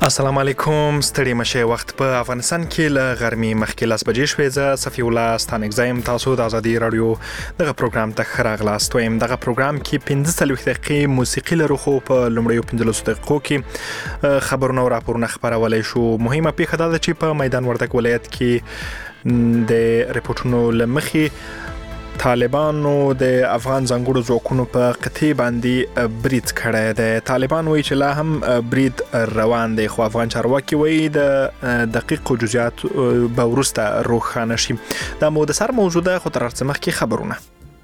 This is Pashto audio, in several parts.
السلام علیکم ستړي مشه وخت په افغانستان کې له غرمې مخکې لاس بجې شوې زه صفی الله ستانګزایم تاسو د ازادي رادیو دغه پروګرام ته خراغلاست وایم دغه پروګرام کې 15 دقیقې موسیقي لرو خو په لومړیو 15 دقیقو کې خبرونه او راپورونه خبرولای شو مهمه پیښه ده چې په میدان وردګ ولایت کې د ریپورتونو لمخې طالبانو د افغان ځانګړو ځواکونو په قطعي باندې برید کړی دی طالبان وایي چې لا هم برید روان دی خو افغان چارواکي وایي د دقیق جزئیات به وروسته روښانه شي دا مو د سر موضوع ده خو تر هر څه مخکې خبرونه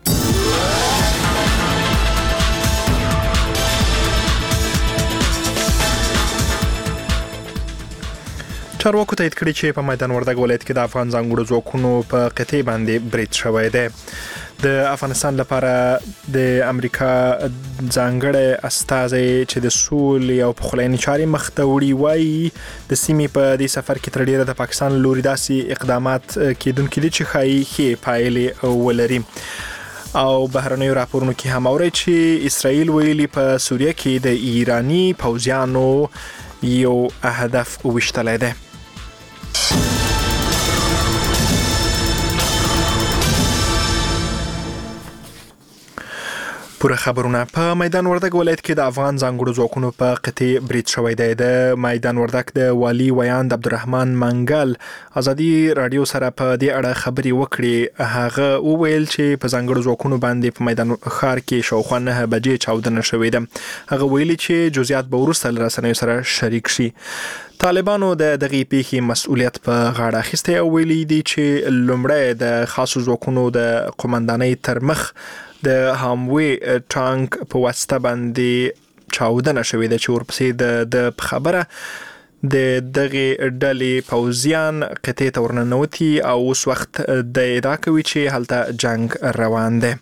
چارواکو تایید کړی چې په میدان وردګ ولایت کې د افغان ځانګړو ځواکونو په قطعي باندې برید شوی دی د افغانستان لپاره د امریکا ځانګړی استازی چې د سولې او پخلاینې چارې مخ ته وړي وایي د سیمې په دې سفر کې تر ډیره د پاکستان لوري داسې اقدامات کېدونکي دي چې ښایي پایلې ولري او بهرنیو راپورونو کې هم اوري چې اسرائیل ویلي په سوریه کې د ایرانی پوځیانو یو هدف وشتلی دی پوره خبرونه په میدان وردګ ولایت کې د افغان ځانګړو ځواکونو په قطعي برید شوی دی د میدان وردګ د والي ویاند عبدالرحمن منګل ازادي رادیو سره په دې اړه خبرې وکړې هغه وویل چې په ځانګړو ځواکونو باندې په میدان ښار کې شاوخوا 9 بجې چاودنه شوې ده هغه ویلي چې جزئیات به وروسته له رسنیو سره شریک شي طالبانو د دغې پیښې مسؤلیت په غاړه اخیستی او ویلي دي چې لومړی د خاصو ځواکونو د قومندانۍ تر مخ د هاموي ټانک په واسطه باندې چاودنه شوې ده چې ورپسې د خبره د دغه ډلې پوځیان قطعي ته ورننوتي او اوس وخت د ادعا کوي چې هلته جنگ روان دی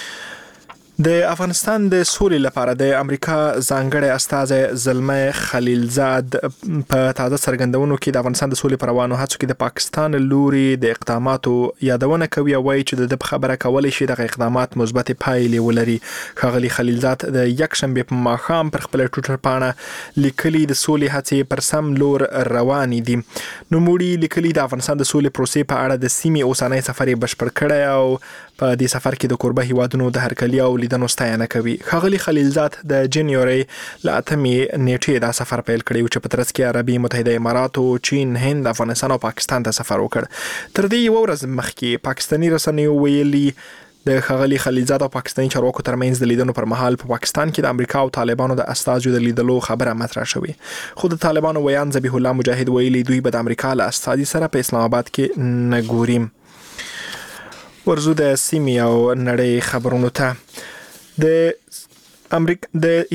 د افغانستان د سولې لپاره د امریکا ځانګړی استازی زلمه خلیلزاد په تازه څرګندونو کې د افغانستان د سولې پر روانو هڅو کې د پاکستان لوري د اقداماتو یادونه کوي او وایي چې د خبره کولای شي دغه اقدامات مثبت پایلې ولري ښاغلي خلیلزاد د یکشنبه په ماښام پر خپل ټویټر پاڼه لیکلي د سولې هڅې پر سم لور روان دي نوموړي لیکلي د افغانستان د سولې پروسې په اړه د سیمې اوسنۍ سفر بشپړ کړی او په دې سفر کې د کوربه هیوادونو د هرکلي او لیدنو ستاینه کوي ښاغلي خلیلزاد د جنوري له 8 نیټې دا سفر پیل کړی چې په ترڅ کې عربي متحده اماراتو چین هند افغانستان او پاکستان ته سفر وکړ تر دې یو ورځ مخکې پاکستاني رسنیو ویلي د ښاغلي خلیلزاد او پاکستاني چارواکو ترمنځ د لیدنو پر مهال په پاکستان کې د امریکا او طالبانو د استازو د لیدلو خبره مطرح شوې خو د طالبانو ویان ذبیح الله مجاهد ویلي دوی به د امریکا له استازي سره په اسلام آباد کې نه ګوري ورزو د سیمې او نړۍ خبرونو ته د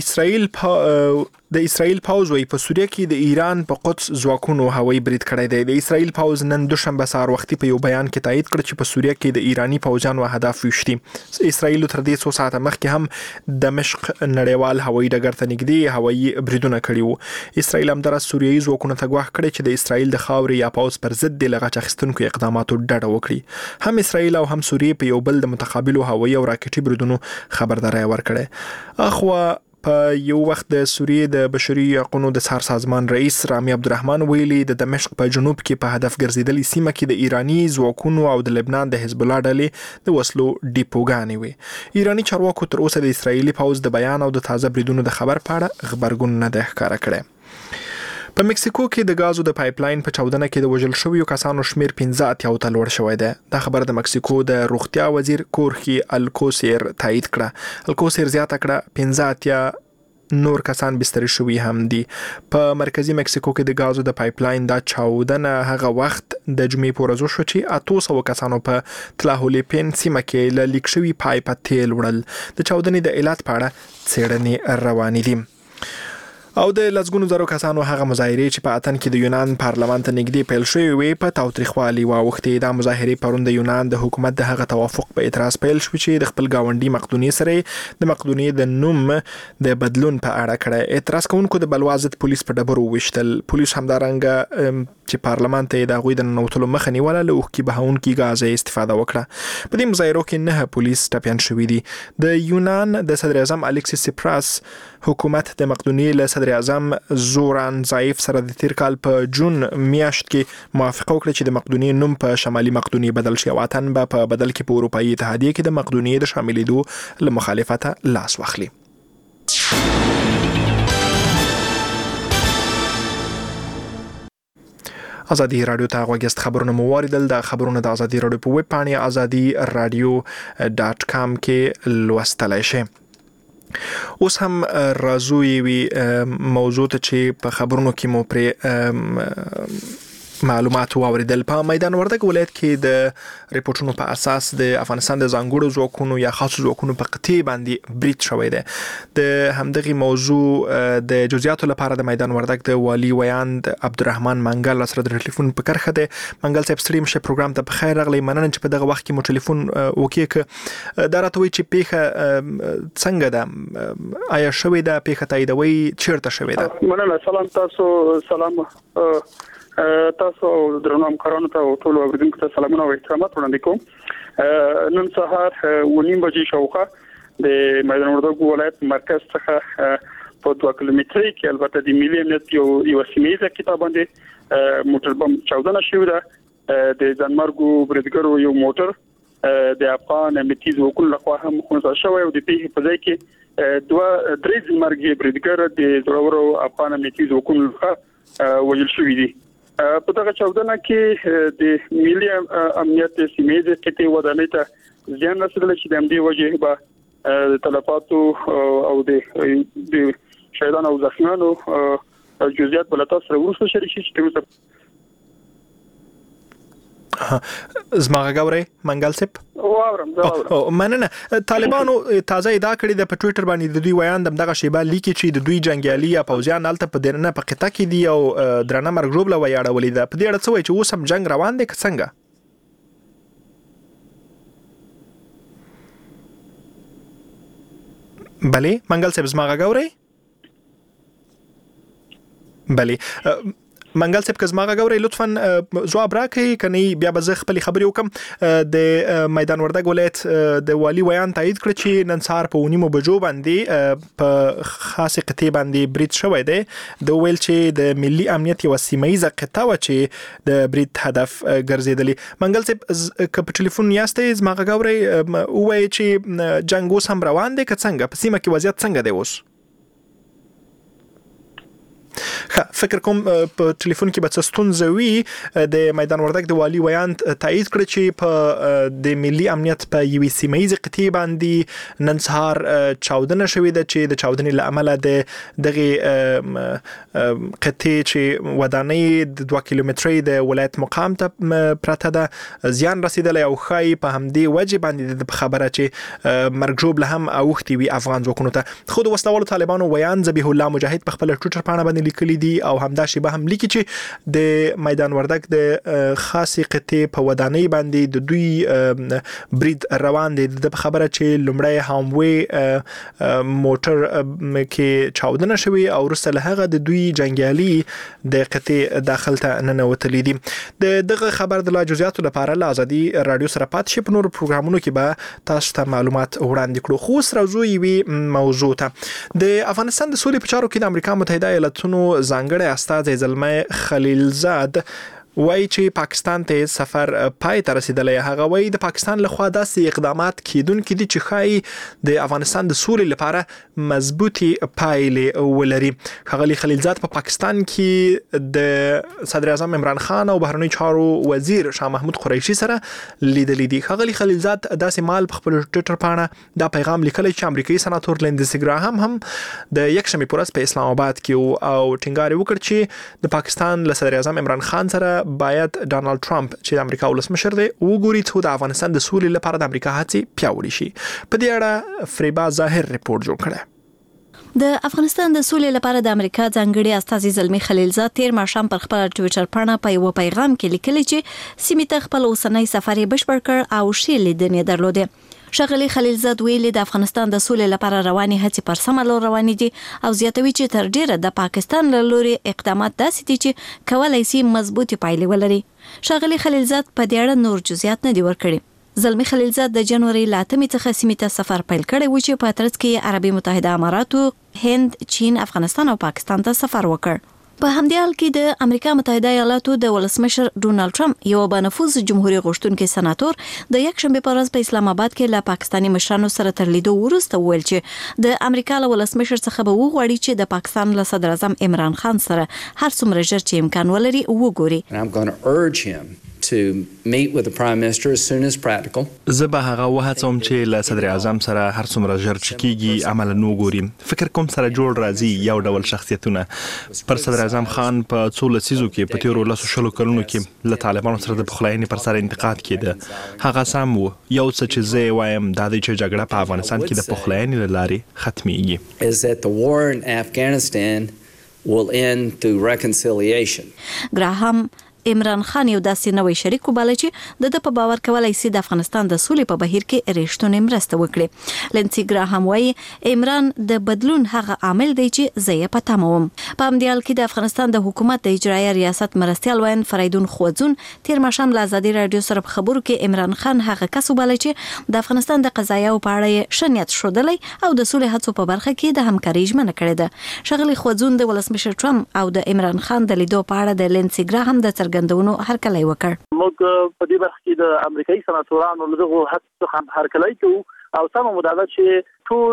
اسرائیل پوځ وی په سوریه کې د ایران په قدس ځواکونو هوایي برید کړی دی د اسرائیل پوځ نن دوشنبه سهار وختي په یو بیان کې تایید کړ چې په سوریه کې د ایرانی پوځیانو هدف وشتي اسرائیل تر دې څو ساعته مخکې هم دمشق نړیوال هوایي ډګر ته نږدې هوایي بریدونه کړي وو اسرائیل هم در سوریایي ځواکونو ته ګواښ کړی چې د اسرائیل د خاورې یا پوځ پر ضد د لغچ اخیستونکو اقداماتو ډډه وکړي هم اسرائیل او هم سوریه په یو بل د متقابلو هوایي او راکټي بریدونو خبرداري ورکړه اخوا په یو وخت د سوریه د بشري حقوقو د څار سازمان رئیس رامي عبدالرحمن ویلي د دمشق په جنوب کې په هدف ګرځیدلې سیمه کې د ایرانی ځواکونو او د لبنان د حزب الله ډلې د وسلو ډیپوګانې وي ایرانی چارواکو تر اوسه د اسرایلی پوځ د بیان او د تازه بریدونو د خبر په اړه خبرګون نه ده ښکاره کړی په مکسیکو کې د غازو د پایپ لاین په چاودنه کې د وژل شویو کسانو شمیر 15 ته لوړ شوی دی دا خبر د مکسیکو د روغتیا وزیر کورخي الکوسیر تایید کړه الکوسیر زیاته کړه 15 نور کسان بستر شوي هم دي په مرکزی مکسیکو کې د غازو د پایپ لاین دا چاودنه هغه وخت د جمعې په ورځ شو چې 800 کسانو په تلاهولیپین سیمه کې ل لیک شوی پایپ تیل وړل د چاودنې د علت په اړه څېړنې روانې دي او د لزګونو زرو کسانو هغه مظاهرې چې په اتن کې د یونان پارلمان ته نږدې پیل شوې وي په تاوتریخوالي واوښتې د مظاهرې پرون د یونان د حکومت د هغه توافق په اعتراض پیل شو چې د خپل گاونډي مقدونیې سره د مقدونیې د نوم د بدلون په اړه کړه اعتراض کوونکو د بلوا ضد پولیس په ډبرو وشتل پولیس همدارنګه چې پارلمان ته د غوي د نوټلو مخه نیوله له اوخکي بهونکي غاز استفاده وکړه په دې مظاهرو کې 9 پولیس ټپيان شوي دي د یونان د صدر اعظم الکسیس سیپراس حکومت د مقدونیې له صدر اعظم زوران ظریف سره د تیر کال په جون میاشت کې موافقه وکړه چې د مقدونیې نوم په شمالي مقدونیې بدل شي. وطن به په بدل کې په اروپאי اتحادیه کې د مقدونیې د شاملېدو له مخالفته لاس واخلي. ازادي رادیو ته غوږیست خبرونه مو واردل. د خبرونه د ازادي رادیو په ویب پاڼه azadi-radio.com کې لوستلای شئ. اوس هم راځو یوې موضوع ته چې په خبرونو کې مو پر معلومات واوریدل. په میدان وردګ ولایت کې د ریپورتونو په اساس د افغانستان د ځانګړو ځواکونو یا خاصو ځواکونو په قطعي باندې برید شوی دی. د همدغه موضوع د جزئیاتو لپاره د میدان وردګ د والي ویاند عبدالرحمن منګل سره د ټلیفون په کرخه دی. منګل صاحب ستړي مشه پروګرام ته په خیر راغلی. مننه چې په دغه وخت کې مو ټلیفون وکړ. دا راته وایي چې پیښه څنګه ده، آیا شوې ده پیښه تاییدوي، چیرته شوې ده؟ مننه. سلام تاسو، سلام تاسو درنو همکارانو ته او ټول اوریدونکو ته سلامونه او احترامات وړاندې کوم. نن سهار 9:30 بجې شاوخوا د میدان وردګ ولایت مرکز څخه په 2 کیلومترۍ کې البته د ملي امنیت یو سیمه کتاب باندې موټر بم چاودنه شوې ده. د ځانمرګو بریدګرو یو موټر د افغان امنیتي ځواکونو لخوا هم خونځول شوی او د پیښې په ځای کې 2-3 ځانمرګي بریدګر د زړورو افغان امنیتي ځواکونو لخوا وژل شوی دي. په دغه چاودنه کې د ملي امنیت سیمې د قطعي ودانۍ ته ځان رسیدل چې د همدې وجه به تلفاتو او د شهیدانو او زخمیانو جزئیات بل تاسو سره ورسره شریک شي. زما غاوري منګل صاحب واورم مننه. طالبانو تازه ادعا کړې ده په ټوئیټر باندې د دوی ویاند دغه شیبه لیکي چې د دوی جنگیالي یا پوځیان الته په درنه په قطعه کې دي او درنه مرګ جوړه ویاړولې ده. په دې اړه څه وایي چې اوس هم جنگ روان دی که څنګه؟ بله منګل صاحب زما غاوري؟ بله منګل صاحب کزما غاوري لطفاً جواب راکړئ کني بیا به زه خپل خبرې وکم. د میدان وردګ ولایت د والي ویان تایید کړ چې نن سهار په 9 بجو باندې په خاصه قطعي باندې برید شوی دی. د ویل چې د ملي امنیت یو سیمایي قطعه و چې د برید هدف ګرځیدلی. منګل صاحب په ټلیفون یاستئ زما غاوري وایي چې جنگ اوس هم روان دی که څنګه؟ په سیمه کې وضعیت څنګه دی اوس؟ فکر کوم په ټلیفون کې به څه ستونزه وي. د میدان وردګ د والي ویاند تایید کړ چې په د ملي امنیت په یوې سیمایي قطعي باندې نن سهار چاودنه شوې ده چې د چاودنې له امله د دغه قطعي چې ودانۍ د 2 کیلومترۍ د ولایت مقام ته پرته ده زیان رسیدلی او ښایي په همدې وجه باندې د خبره چې مرګ ژوبله هم اوښتې وي افغان ځواکونو ته. خو د وسلوالو طالبانو ویاند ذبیح الله مجاهد په خپل ټویټر پاڼه باندې لیکلي دي او همدا شیبه هم لیکي چې د میدان وردګ د خاصه قطعي په ودانۍ باندې د دوی برید روان دي. د خبره چې لومړی هاموي موټر کې چاودنه شوی او وروسته له هغه د دوی جنگیالي د قطعي داخل ته ننوتلي دي. دغه خبر د لا جزئیاتو لپاره له ازادي رادیو سره پات شي. په نور پروګرامونو کې به تاسو ته معلومات وړاندې کړو. خو سره وی موضوع ته د افغانستان د سولې په چارو کې د امریکا متحده ایالاتونو ځانګړی استازی زلمه خلیلزاد وایي چې پاکستان ته سفر پای ته رسیدلی. هغه وایي د پاکستان لخوا داسې اقدامات کیدونکي دي چې ښایي د افغانستان د سولې لپاره مضبوطی پایلې ولري. ښاغلي خلیلزاد په پاکستان کې د صدر اعظم عمران خان او بهرنی چارو وزیر شاه محمود قریشي سره لیدلې دي. ښاغلي خلیلزاد داسې مال په خپل ټویټر باندې دا پیغام لیکلی چې امریکایي سناتور لیندزی ګراهام هم د یکشنبه پر ورځ په اسلام آباد کې او ټینګار وکړ چې د پاکستان له صدر اعظم عمران خان سره باید ډانلډ ټرمپ چې د امریکا ولسمشر دی وګوري چې د افغانستان د سولې لپاره د امریکا هڅې پیاوړې شي. په دې اړه فریبا ظاهر ریپورت جوړ کړی. د افغانستان د سولې لپاره د امریکا ځانګړي استازي زلمی خلیلزاد تیر ماښام پر خپل ټویټر باندې په یو پیغام کې لیکلی چې سیمې ته خپل اوسنۍ سفر بشپړ کړ او شی لیدنې درلوده. ښاغلي خلیلزاد ویلي د افغانستان د سولې لپاره رواني هڅې پر سمه لور روانې دي او زیاتوي چې تر ډیره د پاکستان له لوري اقدامات داسې دي چې کولای شي مضبوطی پایلې ولري. ښاغلي خلیلزاد په دې اړه نور جزئیات نه دی ورکړي. زلمی خلیلزاد د جنوري 8 څخه سیمې ته سفر پیل کړی و چې په ترڅ کې عربي متحده اماراتو، هند، چین، افغانستان او پاکستان ته سفر وکړ. په همدې حال کې د امریکا متحده ایالاتو د ولسمشر ډونالد ټرمپ یو بنفوذ جمهوریت غوښتونکي سناتور د یکشنبه په ورځ په اسلام آباد کې له پاکستاني مشرانو سره تر لیدو وروسته وویل چې د امریکا له ولسمشر څخه به وغواړي چې د پاکستان له صدر اعظم عمران خان سره هر څومره ژر چې امکان ولري وګوري. I'm going to urge him to meet with the Prime Minister as soon as practical. زه به هغه وهڅوم چې له صدر اعظم سره هر څومره ژر چې کیږي عمل نو ګوري. فکر کوم سره جوړ راځي یو ډول شخصیتونه. پر صدر اعظم خان په څو لسیزو کې په تیرو 10 کلونو کې له طالبانو سره د پخلاینې پر سر انتقاد کېده. هغه سم وو. یو څه چې زه وایم دا دی چې جګړه په افغانستان کې د پخلاینې له لارې ختميږي. Is that the war in Afghanistan will end through reconciliation. ګراهام عمران خان یو داسې نوې شریک وباله چې د په باور کولای شي د افغانستان د سولې په بهیر کې رښتونې مرسته وکړي. لنسی ګراهام وايي عمران د بدلون هغه عامل دی چې زه یې پته موم. په همدې حال کې د افغانستان د حکومت د اجرایي ریاست مرستیال وین فریدون خوځون تیر ماښام له ازادي رادیو سره په خبرو کې عمران خان هغه کس وباله چې د افغانستان د قضایاو په اړه شنیت شودلی او د سولې هڅو په برخه کې د همکارۍ ژمنه کړې ده. شغلی خوځون د ولسمشر ټرمپ او د عمران خان د لیدو په اړه د لنسی ګراهام د څرګندونو هرکلی وکړ. موږ په دې برخه کې د امریکایي سناتورانو له دغه هڅو څخه هرکلی کوو او سمه مدعا چې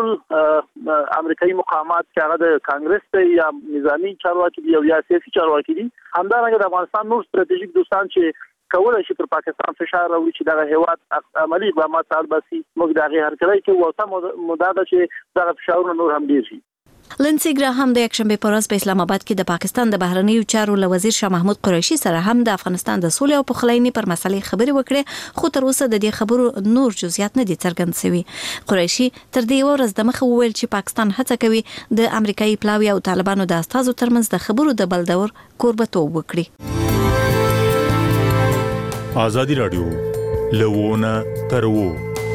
ټول امریکایي مقامات چې هغه د کانګرس ته یا نظامی چارواکي دي او یا سیاسي چارواکي دي همدارنګه د افغانستان نور ستراتیژیک دوستان چې کولای شي پر پاکستان فشار راوړي چې دغه هیواد عملی اقدامات الباسي موږ دغه هرکلی کوو او سمه مدعا چې دغه فشارونه نور هم ډیر شي. لنسی ګراهام د یکشنبه په ورځ په اسلام آباد کې د پاکستان د بهرنیو چارو له وزیر شاه محمود قریشي سره هم د افغانستان د سولې او پخلاینې پر مسلې خبرې وکړې، خو تر اوسه د دې خبرو نور جزئیات نه دي څرګند شوي. قریشي تر دې ورځ د مخه وویل چې پاکستان هڅه کوي د امریکایي پلاوی او طالبانو د استازو ترمنځ د خبرو د بل دور کوربتوب وکړي. آزادی رادیو لوونه ترو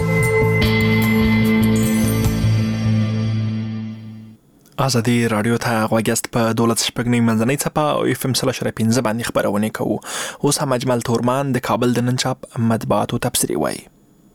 آزادی رادیو ته غوږیاست په 12 منځنۍ څپه او اف ام 3.15 باندې خبرونه کوو. اوس هم اجمل تورمان د کابل د نن چاپ مطبوعاتو تبصري وایي.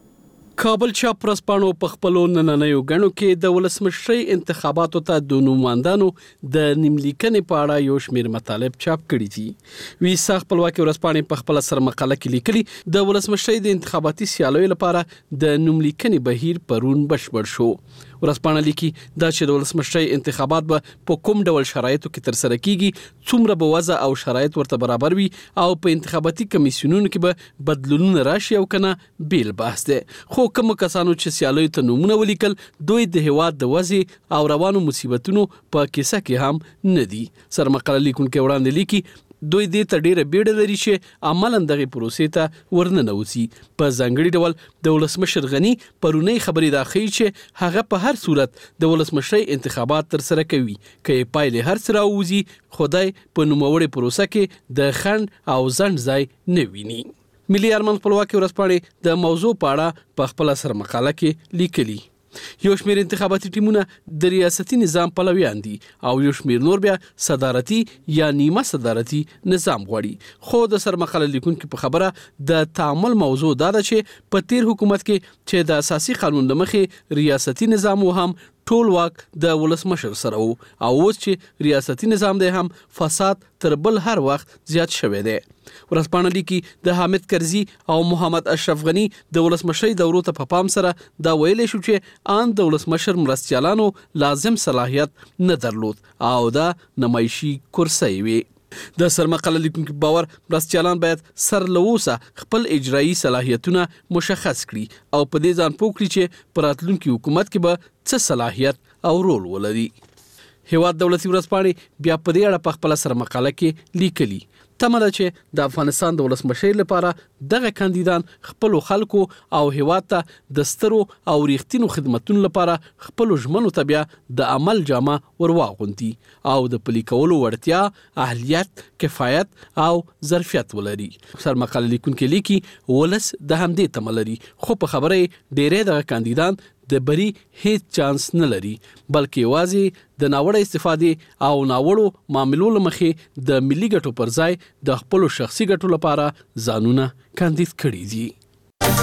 کابل چاپ پرسپانو په خپلو نننیو غنو کې د ولسمشرۍ انتخاباتو ته د نوماندانو د نیملیکنې په اړه یو شمېر مطالب چاپ کړي دي. ویسا خپلواکي ورځپاڼې په خپل سر مقاله کې لیکلي د ولسمشرۍ د انتخاباتي سیالیو لپاره د نوملیکنې بهیر پرون بشپړ شو. ورځپاڼه لیکي دا چې د ولسمشرۍ انتخابات به په کوم ډول شرایطو کې ترسره کیږي، څومره به وضع او شرایط ورته برابر وي او په انتخاباتي کمیسیونونو کې به بدلونونه راشي او کنه بیل بحث دی. خو کوم کسانو چې سیالیو ته نومونه ولیکل دوی د هیواد د وضع او روانو مصیبتونو په کیسه کې هم نه دي. سرمقاله لیکونکي وړاندې لیکي دوی دې ته ډیره بیړه لري چې عملاً دغه پروسې ته ورننوځي. په ځانګړي ډول د ولسمشر غنی پرونی خبرې دا ښیي چې هغه په هر صورت د ولسمشرۍ انتخابات تر سره کوي که پایلې هر څه راوځي خدای په نوموړې پروسه کې د خند او ځنډ ځای نه ویني. ملي ارمان خپلواکي ورځپاڼې د موضوع په اړه په خپل سر مقاله کې لیکلي. یو شمېر انتخاباتي ټیمونه د ریاستي نظام پلویان دي او یو شمېر نور بیا صدارتي یا نیمه صدارتي نظام غواړي. خو د سرمقاله لیکونکو په خبره د تعامل موضوع دا ده چې په تیر حکومت کې چې د اساسي قانون لمخې ریاستي نظام هم ټول واک د ولسمشر سره وو او اوس چې ریاستي نظام دی هم فساد تر بل هر وخت زیات شوی دی. ورځپاڼه لیکي د حامد کرزي او محمد اشرف غنی د ولسمشرۍ دورو ته په پام سره دا ویلې شو چې ان د ولسمشر مرستیالانو لازم صلاحیت نه درلود او دا نمایشي کرسي وي. د سرمقاله لیکونکو باور مرستیالان باید سر لوسه خپل اجرایی صلاحیتونه مشخص کړي او په دې ځان پوه کړي چې په راتلونکي حکومت کې به څه صلاحیت او رول ولري. هیواد دولتي ورځپاڼې بیا په دې اړه په خپل سرمقاله کې لیکلي تمه ده چې د افغانستان د ولسمشرۍ لپاره دغه کاندیدان خپل خلکو او هیواد ته د سترو او ریښتینو خدماتونو لپاره خپل ژمنو ته بیا د عمل جامه ورواغوندي او د پلي کولو وړتیا، اهلیت، کفایت او ظرفیت ولري. سرمقاله لیکونکي لیکي ولس د همدې تمه لري خو په خبره ډېری دغه کاندیدان د بری هیڅ چانس نه لري بلکې یوازې د ناوړه استفادې او ناوړو معاملو لمخې د ملي ګټو پر ځای د خپل شخصي ګټو لپاره ځانونه کاندید کړي دي.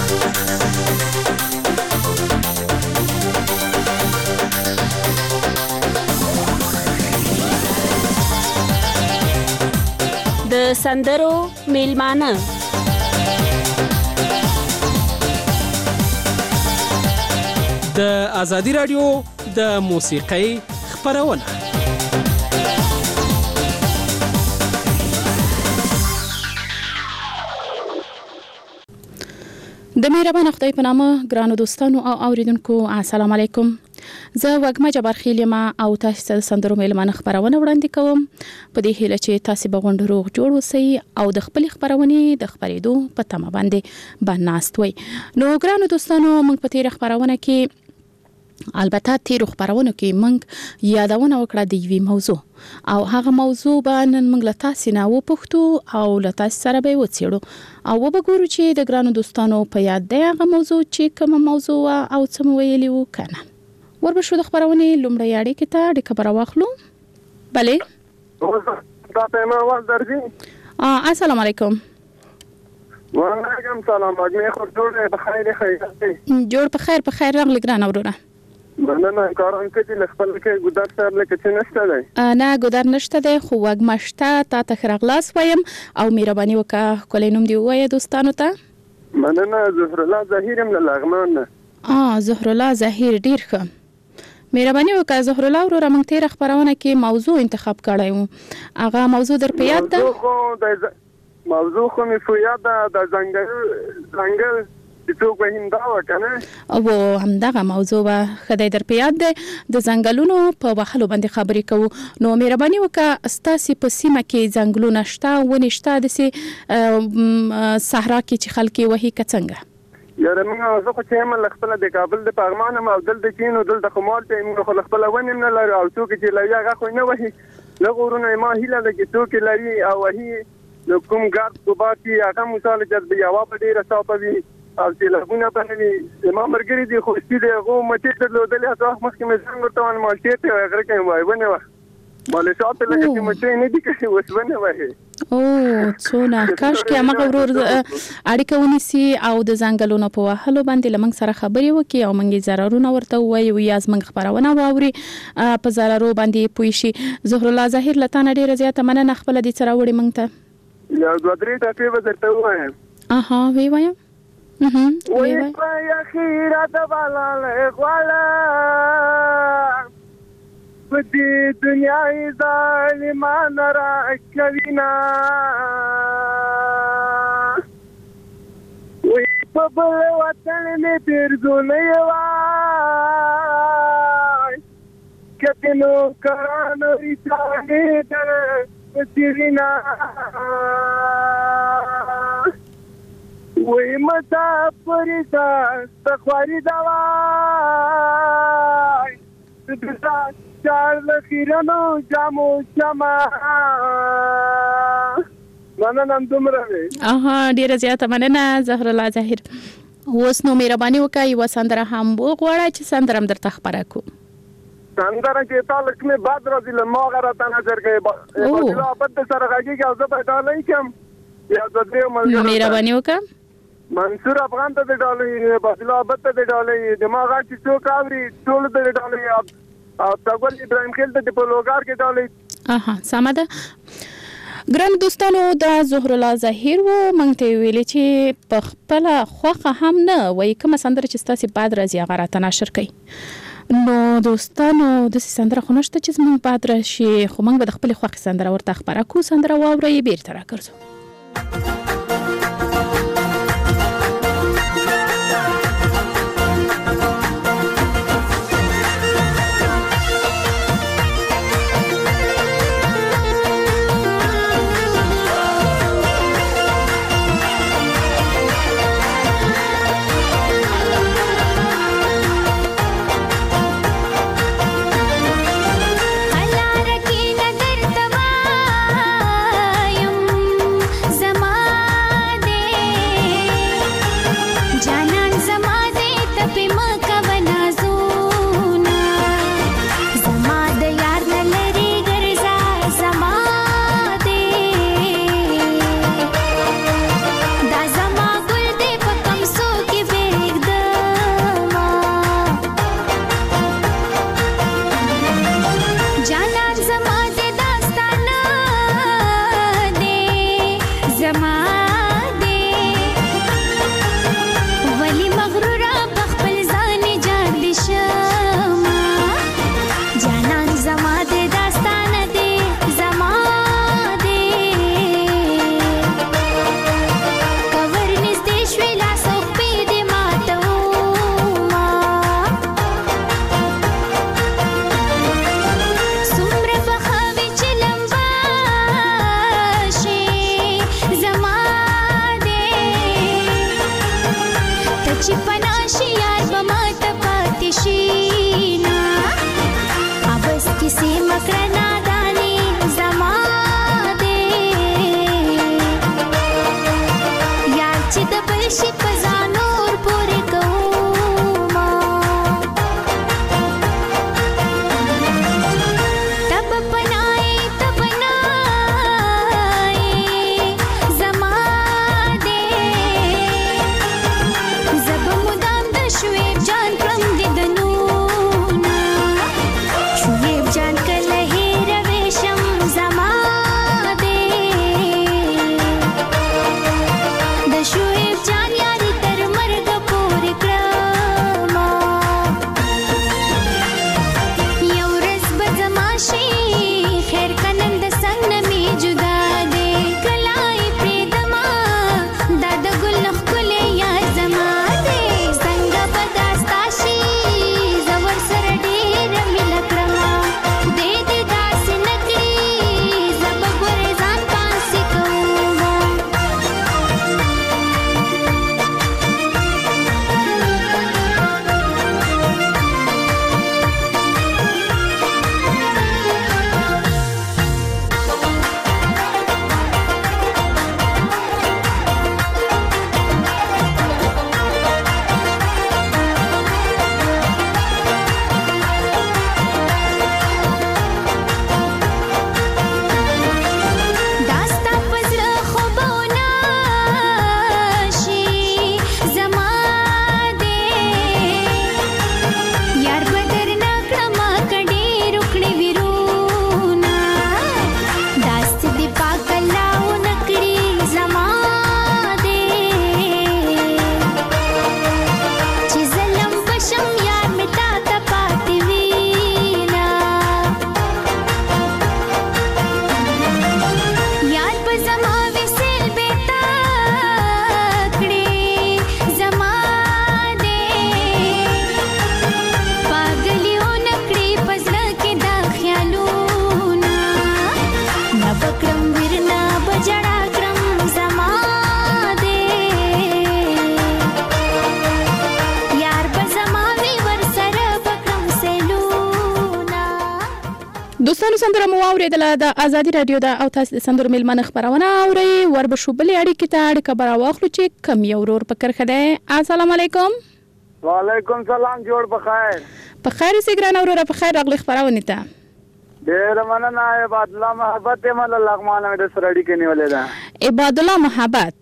د سندرو میلمانه د ازادي رادیو د موسیقۍ خبرونه د مهربان خدای په نامه ګرانو دوستانو او اوریدونکو السلام علیکم. زه وګما جبار خیلیم او تاسو ته سندرو میلمانه خبرونه وړاندې کوم په دې هیله چې تاسو به غونډه روغ جوړ وسی او د خپل خبرونه د خبرېدو په تمه باندې بناست وي. نو ګرانو دوستانو موږ په تیر خبرونه کې البته تیر خبرونه کې موږ یادونه وکړه د یوې موضوع او هغه موضوع باندې موږ له تاسو نه وپوښتو او له تاسو سره به وڅېړو او وګورو چې د ګرانو دوستانو په یاد دی هغه موضوع چې کوم موضوع او څه ویلی و کنه. وربشو د خبرونه لومړی اړیکې ته د خبر واخلو. بله دا پیما واز درځي. السلام علیکم. وعلیکم السلام. اګمه خو جوړ په خیر جوړ په خیر راغلی ګران اورونه. مننه کارون کې د خپل کې ګودر صاحب لکه چې نشته دی. نه ګودر نشته دی خو وګمشته تا ته خرغلاس وایم او مهرباني وکړه کولای نوم دی وایي دوستانو ته. مننه زهر الله ظهیر من لغمان. زهر الله ظهیر ډیر ښه. مهرباني وکړه زهر الله ورو موږ تیر خبرونه کې موضوع انتخاب کړی و. هغه موضوع در په یاد ده؟ موضوع خو مې په یاد ده د ځنګل چې څوک به هنده وکنه او همدغه موضوع به خدای در په یاد ده د ځنګلونو په وهلو باندې خبرې کوو. نو مهرباني وکړه ستاسو په سیمه کې ځنګلونه شته ونې شته داسې صحرا کې چې خلک وهي که څنګه؟ یاره موږ زه خو چې یم له خپله د کابل د پغمان یم او دلته چې نو دلته خو مال ته موږ خو له خپله ونې هم نه لرو او څوک چې لري هغه خو نه وهي. دغه ورونه ما هیله ده چې څوک لري او وهي نو کوم ګارد ثبات چې هغه مثال جذبې هوا په ډېره صافه وي او چې لګونه باندې ما مرګري دي خو چې دغه مټې ته لودلې هغه وخت مخکې مې څنګه ورته وان مالټې ته غره کې وای ونه و مالې شاته لکه چې مټې نه دي کې وسونه وای. څونه کاش کې هغه ورور اړیکه ونیسي او د ځنګلونو په وهلو باندې لمنګ سره خبرې وکړي او موږ ضررونه ورته وایو یا زمنګ خبرونه واوري په ضررو باندې پوي شي. زهر الله ظاهر لته ډیره زیاته مننه خپل دي سره وړي موږ ته یا دوه درې ټکي به درته وایم. وی وایم وی یا خیره د بالا له غواړه په دې دنیا ظالمان را کوینا وی په بل وطن مې پیرزونه وای کته نو کرانو ریسانه در سیرینا وی متا پریدا تخواری دوای دتا چار لخیرانو جامو جما مننه دومره ډیره زیاته مننه زهر الله ظاهر. اوس نو مهرباني وکړئ یوه سندره هم وغواړئ چې سندره هم درته خپره کړو. سندره کې تعلق مې بعد راځي له ما غره ته نظر کوي بلا بد سره غږی او زه به ډالۍ کوم یا د دې مهرباني وکړه منصور افغان ته ډالۍ بلا بد ته ډالۍ دماغ چې څوک اوري ټول ته ډالۍ او تاګل ابراهيم خیل ته په لوګار کې ډالۍ. سمه ده ګران دوستانو د زهر الله ظاهر و مونږ ته ویلې چې په خپل خوخه هم نه وای کوم سندره چې تاسو بعد راځي هغه راته نشر کړئ. نو دوستانو د سندره خو نشته چې موږ بعد راشي خو موږ به د خپل خوخه سندره ورته خبره کو سندره واوري بیرته راکړو. زما چې پناشي یار به ماته پاتې شي نه اوس کیسې مکړه نادانې زما دی یار چې د بل شي په ځان نور پورې کوما تب پنای زما دی زب مدام د شویب جان پرم دي د نونا شویب جان کله هیر ویشم زما دی د شویب جان یاري تر مرګ پورې کړم یو ورځ به زما شي خیر کنن د څنګ نه می جدا دی کلای پریدما دا د ګل ښکلی یار زما دی څنګه به داستا شي زه ورسره ډېره مینه کړمه خدای دې داسې نه کړي زه به ګورې ځان پاسې کومه داستا په زړه خوبونه شي زما دی یار به درنه کړمه که ډېر وکړې ویرونه داسې دې پاک الله ونه کړي زما دی چې ظلم بشم یار مې تا ته پاتې وینا یار په زما وسیل بیتا کړې زما دی پاگلیو نکړې په زړه کې دا خیالونه نه به کړم ویر نه به ژړا کړم زما دی یار به زما وي ورسره به کړم سیلونه دوستانو سندره مو واورېدله د ازادي راډیو د او تاسو د سندرو میلمنه خبرونه اورئ وربشو بلې اړیکې ته اړیکه به راواخلو چې کم یو ورور په کرښه دی السلام علیکم وعلیکم سلام جوړ بخیر په خیر اوسې ګرانه وروره په خیر راغلې خپرونې ته ډېره مننه عباد الله محبت یې مله لغمانه مې د سره اړیکې نیولې ده عباد الله محبت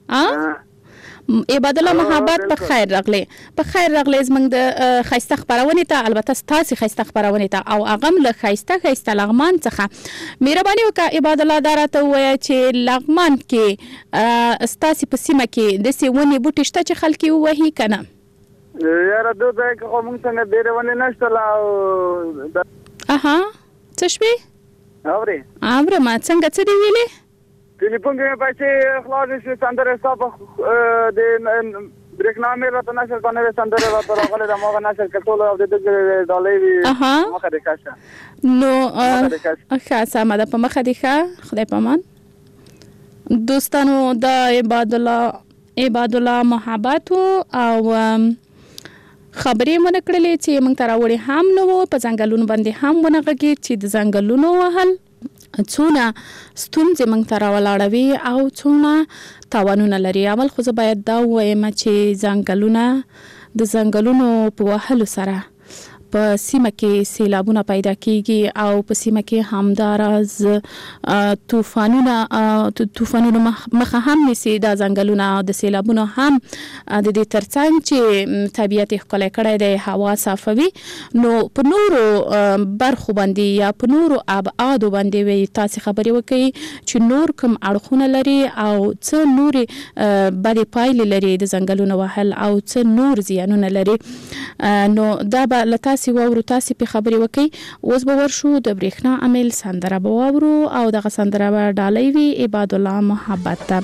عباد الله محبت په خیر راغلې زمونږ د خیسته خبرونې ته البته ستاسې خیسته خبرونې ته او هغه له خیسته لغمان څخه مهرباني وکړه عباد الله دا راته ووایه چې لغمان کې ستاسې په سیمه کې داسې ونې بوټي شته چې خلک یې ووهي که نه یاره دو ځای کې خو موږ څنګه ډېرې ونې نشته لا اها څه شوې اورې اورم څنګه څه دې ویلې ټلیفون کې مې پیسې خلاصې شوې سندرې ستا په د برېښنا مې راته نشر کړه نوې سندرې راته راغلې ده ما هغه نشر کړه ټول او د دې ډالۍ وي مخه دې ښه شه نو ښه سمه ده په مخه دې ښه خدای په امان دوستانو د عباد الله محبت او خبرې مونږ کړلې چې موږ ته راوړې هم نو په ځنګلونو باندې هم ونغږي چې د ځنګلونو وهل څونه ستونزې موږ ته راولاړوي او څونه تاوانونه لري اول خو زه باید دا ووایم چې د ځنګلونو په وهلو سره په سیمه کې سیلابونه پیدا کیږي او په سیمه کې همداراز طوفانونو مخه هم نیسي دا ځنګلونه د سیلابونو هم د دې ترڅنګ چې طبیعت ښکلی کړی دی هوا صافوي نو په نورو برخو باندې یا په نورو ابعادو باندې تاسې خبرې وکړئ چې نور کوم اړخونه لري او څه نورې بدې پایلې لري د ځنګلونو وهل او څه نور زیانونه لري نو دا به له تاسې واورو تاسې په خبرې وکړئ اوس به ورشو د برېښنا عامل سندره به واورو او دغه سندره به ډالۍ وي عباد الله محبت ته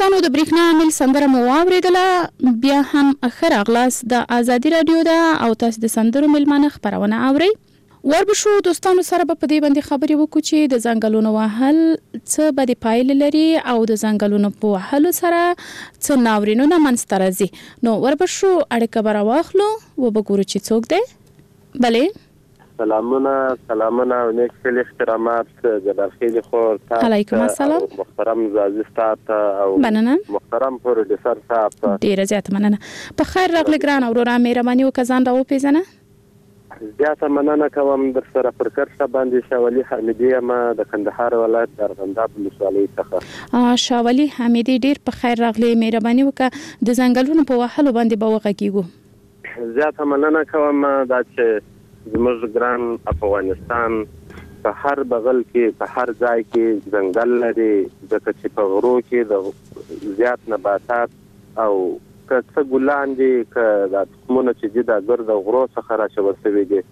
دوستانو د برېښنا عامل سندره مو واورېدله، بیا هم ښه راغلاست. د ازادي راډیو ده او تاسو د سندرو میلمانه خپرونه اورئ. وربشو دوستانو سره په دې باندې خبرې وکړو چې د ځنګلونو وهل څه بدې پایلې لري او د ځنګلونو په وهلو سره څه ناورینونه منځته راځي. نو وربشو اړیکه به راواخلو و به ګورو چې څوک دی. بلې سلامونه او نیک خیلی احترامات جبر خیلی خور علیکم السلام محترم زازی ستات او مننه محترم پروډوسر صاحب ډیره زیاته مننه. په خیر راغلی ګران اورورا مهرباني وکړه ځان راوپېژنه. زیاته مننه کوم در سره پر کرښه باندې شاولي حمیدي یم د کندهار ولایت د ارغنداب ولسوالۍ څخه. شاولي حمیدي ډیر په خیر راغلی مهرباني وکړه د ځنګلونو په وهلو باندې به وغږیږو. زیاته مننه کوم دا چې زموږ ګران افغانستان په هر بغل کې په هر ځای کې ځنګل لري، ځکه چې په غرو کې د زیات نباتات او که څه ګلان دي که د تخمونه چې دي د ګرد غرو څخه راچول شوي دي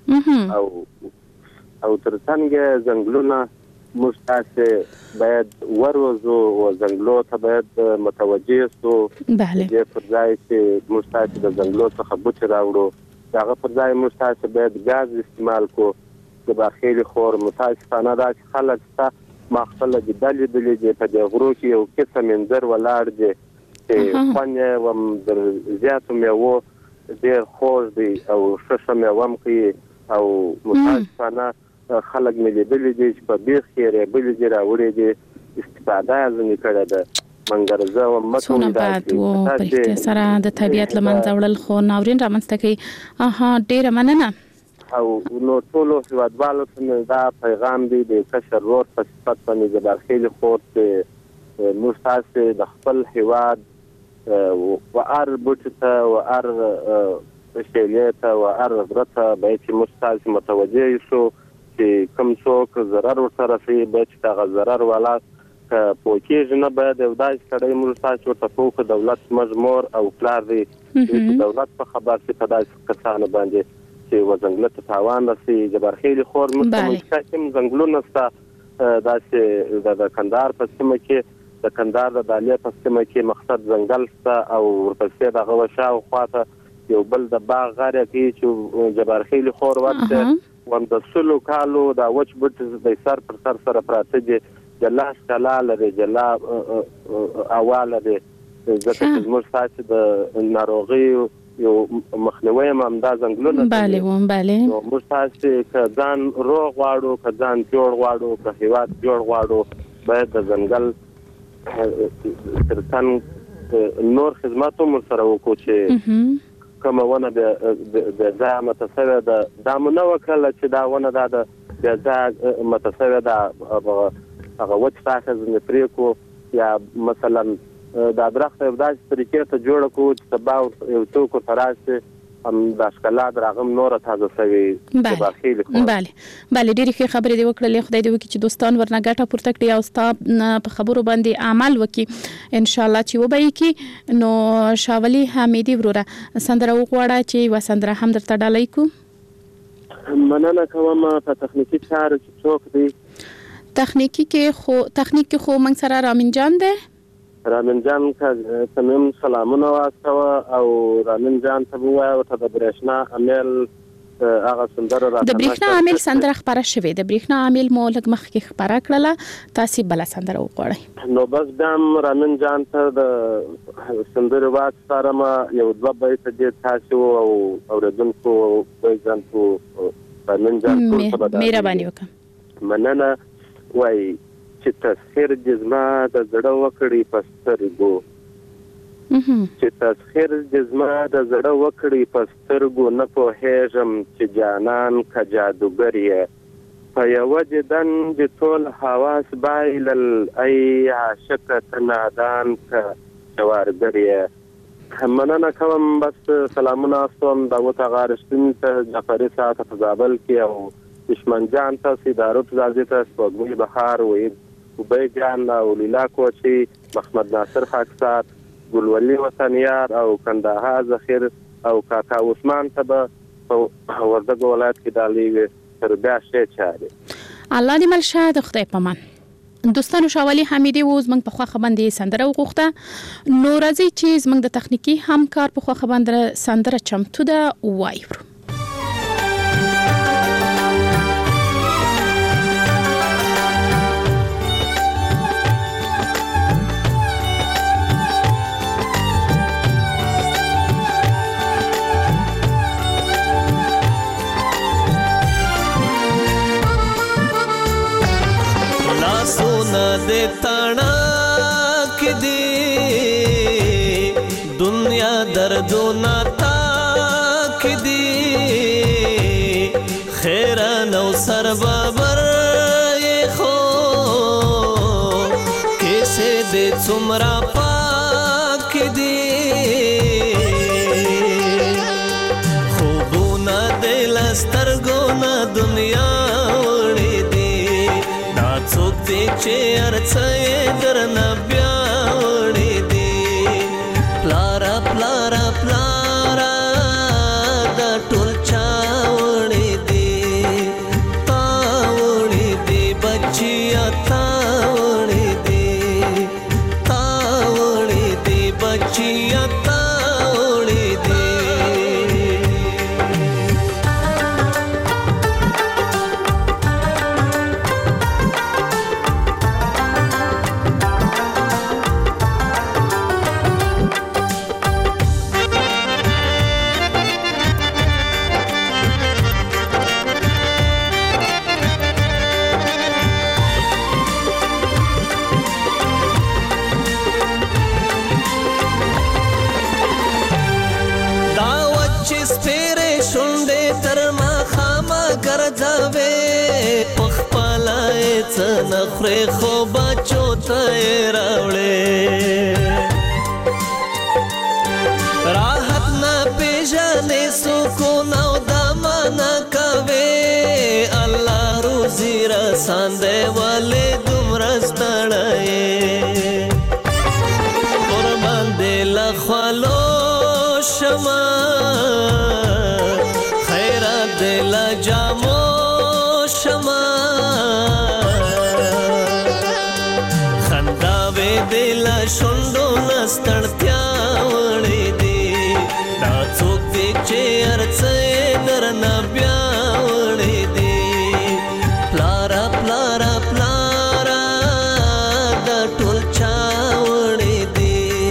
او تر څنګ ځنګلونه موږ تاسې باید وروزو او ځنګلو ته باید متوجه سو. دې پر ځای چې موږ تاسې د ځنګلو څخه بوټي راوړو هغه پر ځای موږ تاسې باید ګاز استعمال کو. د باخیلي خور متاسفانه دا چې خلک شته ما خپله لیدلې دي په دې غرو کې یو قسم منظر ولاړ دی چې خوند یې هم در زیاتو میوو ډېر خوږ دی او ښه میوه هم کوي او متاسفانه خلک مې لیدلي دي چې په بیخ کې ریبلې دي راوړې دي استفاده یې ځینې کړې ده. څونه بد و په رښتیا سره د طبیعت له منځه وړل خو ناورین رامنځته کوي. ډیره مننه. او نو ټولو هیوادوالو ته دا پیغام دی د کشر ورور په صفت باندې د برخیلي خور چې موږ تاسې د خپل هیواد و هر بوټي ته و هر شیلې ته و هر غره ته باید چې موږ تاسې متوجه شو چې کوم څوک ضرر ورته رسوي باید چې هغه ضرر والا پوکیږي نه باید یو داسې سړی موږ تاسې ورته پوه دولت زموږ مور او پلار دی چې دولت په خبر شي په داسې کسانو باندې چې وځنګله ته تاوان رسي. جبرخیلي خور موږ ته ملکه کوم ځنګلونه شته داسې د کندهار په سیمه کې د کندهار د دالې په سیمه کې مقصد ځنګل شته او ورپسې د هغه شاوخوا ته یو بل د باغ غاړه کې چې جبرخیلي خور ورته وم د سلو کالو دا وچ بوټي د سر پر سر سره پراته دي جلا شکلا لري جلا اواله لري ځکه چې زموږ تاسې د ناروغي یو مخنیوی هم همدا ځنګلونه نو موږ تاسې که ځان روغ غواړو که ځان جوړ غواړو که هیواد جوړ غواړو باید د ځنګل تر څنګ نور خدمات هم ورسره وکړو چې کومه ونه د ځای متصویه ده دا مو نه وکړله چې دا ونه دا د ځای متصویه ده هغه وچ ساحه ځنې پرې کړو یا مثلا دا درخت یو داسې طریقې ته جوړه کړو چې سبا یو څوک ورته راشي هم دا ښکلا د هغه هم نوره تازه شوې. بله ډېرې ښې خبرې دې وکړلې. خدای دې وکړي چې دوستان ورنه ګټه پورته کړي او ستا په خبرو باندې عمل وکړي انشاءالله چې وبه یې کړي. نو شاولي حمیدي وروره سندره وغواړه چې یوه سندره هم درته ډالۍ کړو. مننه کوم. په تخنیکي چارو کې څوک دی؟ تخنیک کې خو موږ سره رامین جان دی. رامین جان ته مې سلامونه واستوه او رامین جان ته ووایه ورته د برېښنا عامل هغه سندره راته د برېښنا عامل سندره خپره شوې د برېښنا عامل مو لږ مخکې خپره کړله تاسې بله سندره وغواړئ. نو بس بیا هم رامین جان ته د سندرې واستارم یو دوه بیته دې تاسو او اورېدونکو ویژنکو رامین جان مهرباني وکړه. مننه. وای چې تسخیر دې زما د زړه وکړي په سترګو چې تسخیر دې زما د زړه وکړي په سترګو نه پوهېږم چې جانان که جادوګر یې په یوه دیدن د ټول حواس بایلل ای عاشقه ته نادان که جوارګر یې. مننه کوم. بس سلامونه استوم داوود اغا رښتین ته جعفري صاحب په زابل کې او دشمن جان ته سیدارو زازی ته سپوږمۍ بهار وید وبای جان او لیلا کوچی محمد ناصر خاکسار ګلولي وطنیار او کندهار ذخیر او کاکا عثمان ته په وردګ ولایت کې ډالۍ وي تر بیا شي چاري. الله دې مل شه د خدای پامان. دوستانو شاولي حمیدي و زمنګ په خوخه باندې سندره وغوښته نو راځي چې زمنګ د تخنیکی همکار په خوخه باندې سندره چمتو ده وایو दे ताना के दे दुनिया दर्दो नाता के दे खैरा नौ सर बाबर ये खो कैसे दे चुमरा पाक दे खूबो ना दे लस्तरगो ना दुनिया चे अर्चय दरना ब्यावडी दे प्लारा प्लारा प्लारा दा टोल चावडी दे तावडी दे बच्चिया तावडी दे बच्चिया तावडी दे नखरे खो बचो रावड़े राहत ना पेजाने सुकून दामा ना कवे अल्लाह रोजी रसांदे वाले दुमरस्तड़े कुर्बान दे लखवालो शमा खैरात दे ला जामो शमा दिला शोंडो नस्तड़त्या वड़ी दे डाचोक दे चेयर से नरना ब्यावड़ी दे प्लारा प्लारा प्लारा दा टोल चावड़ी दे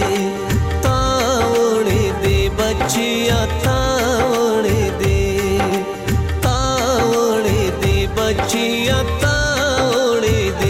तावड़ी दे बच्चिया तावड़ी दे बच्चिया तावड़ी दे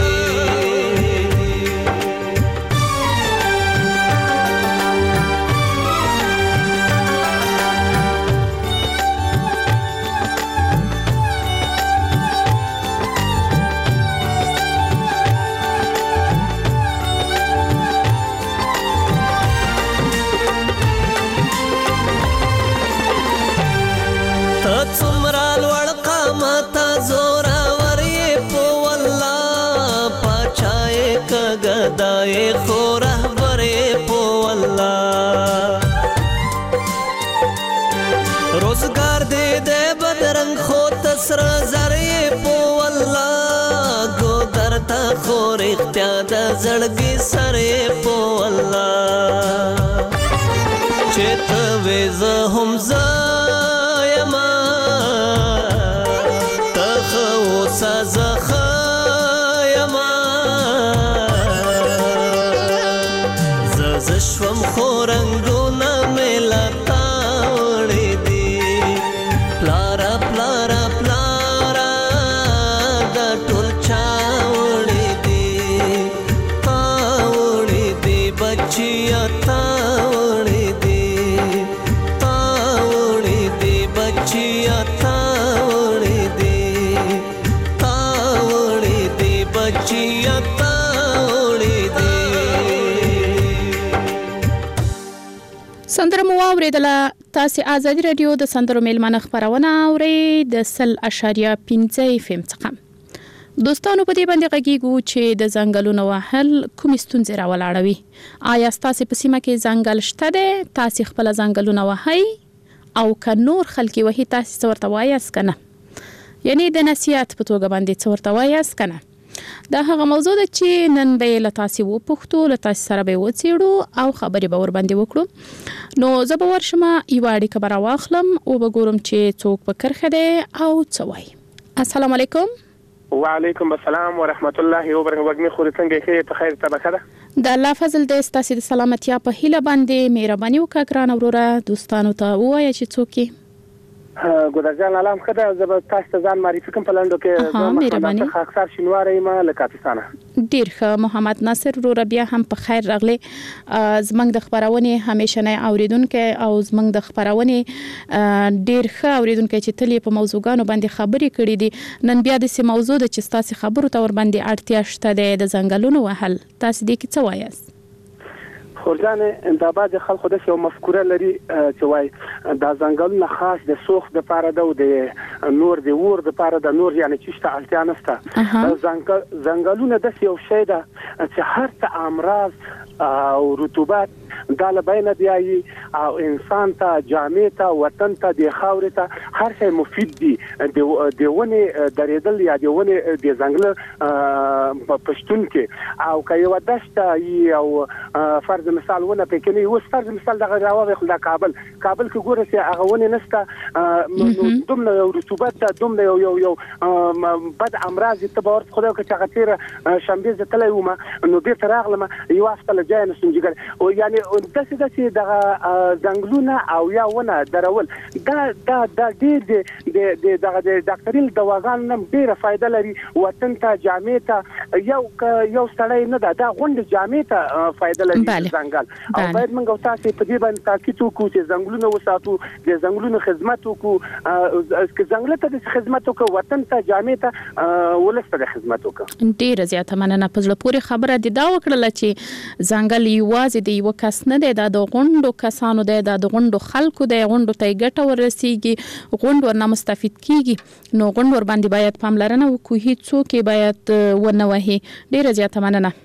गदाए खो रहबरे पो अल्लाह रोजगार दे दे बदरंग खो तसरा जरे पो अल्लाह गोदरता खोर इख्तियार जड़गी सरे पो अल्लाह चेत वेज हम जायमा तखो सजख जश्वम खोरंगोना मेला तावड़ी दी प्लारा प्लारा प्लारा दा टोल चावड़ी दी बच्चिया तावड़ी दी बच्चिया तावड़ी दी बच्चिया तावड़ी दी سندره مو اوریدله تاسو آزادی رادیو د سندرو میلمانه خبرونه اوري د 0.5 اف ام څخه دوستانو په دې باندې غږیږو چې د ځنګلونو وهل کوم ستونزې راولاړوي آیا تاسو په سیمه کې ځنګل شته ده تاسو خپل ځنګلونه وهي او که نور خلکي وهي تاسو ورته وایاست کنه یعنی د نصیحت په توګه باندې ورته وایاست کنه دا هغه موضوع ده چې نن به له تاسو وپوښتو، له تاسو سره به وڅېړو او خبرې به ور باندې وکړو. نو زه به ورشم یو اړیکه به راواخلم او به ګورم چې څوک په کرښه دی او څه وایي. السلام علیکم. وعلیکم السلام ورحمت الله وبرکاته. وګمې خو څنګه کې ته خیر طبقه ده؟ د الله فضل دې ستاسو د سلامتیا په هیله باندې مهرباني وکړه ګران وروره دوستانو ته ووایه چې څوک یې. ګودرجان علام خدای زه تاسو ته ځان معرفي کوم په لاندو کې مهرباني اکثر شینواره ما له کاپیسانه. ډیر ښه محمد ناصر وروره بیا هم په خیر راغلی. زمنګ د خبرونه همیشنه اوریدونکو او زمنګ د خبرونه ډیر ښه اوریدونکو چې تلې په موضوعګانو باندې خبرې کړې دي. نن بیا د سیمه موضوع د چې تاسو خبرو ته ور باندې اړتیا شته د ځنګلونو وهل. تاسو دې کې څه وایاست؟ خورجانه انتاباد خلکو د یو مفکوره لري چې وای دا ځنګلونه خاص د سوخ د پاره د نور د ور د پاره د نور یعنی چې شته اړتیا نشته. ځنګلونه د یو شی ده چې هر څه امراض او رطوبت دا له بین دی او انسان ته جامې ته وطن ته د خاورې ته هر شی مفید دي. د ونه درېدل یا د ونه د ځنګل په پښتون کې او که یو دشته او فرض مثال ونه پکې نه اوس فرض مثال دغه راوغه د کابل کې ګوره چې هغه ونه نشته دومره یو رطوبت ته دومره یو بد امراض ته باور خدای که هغه تیر شنبه زه تللی وم نو بیرته راغلم یو هفته له ځایه نشم جګر او یعنی داسې دغه ځنګلونه او یا ونه درول دا ډېر د دغه د ډاکټري دواګانو نه ډېره فایده لري. وطن ته جامې ته یو سړی نه ده دا غونډې جامې ته فایده لري ځنګل او باید موږ تاسو په دې باندې تاکید وکړو چې ځنګلونه وساتو د ځنګلونو خدمت وکړو که ځنګل ته د خدمت وکړو وطن ته جامې ته ولسته د خدمت وکړو. ډېره زیاته مننه. په زړه پورې خبره دې دا وکړله چې ځنګل یوازې د یو کس نه دی، دا د غونډو کسانو دی، دا د غونډو خلکو دی، غونډو ته ګټه ورسیږي، غونډ ورنه مستفید کیږي. نو غونډ ور باندې باید پاملرنه وکړو، هیڅوک باید ونه وهي. ډېره زیاته مننه.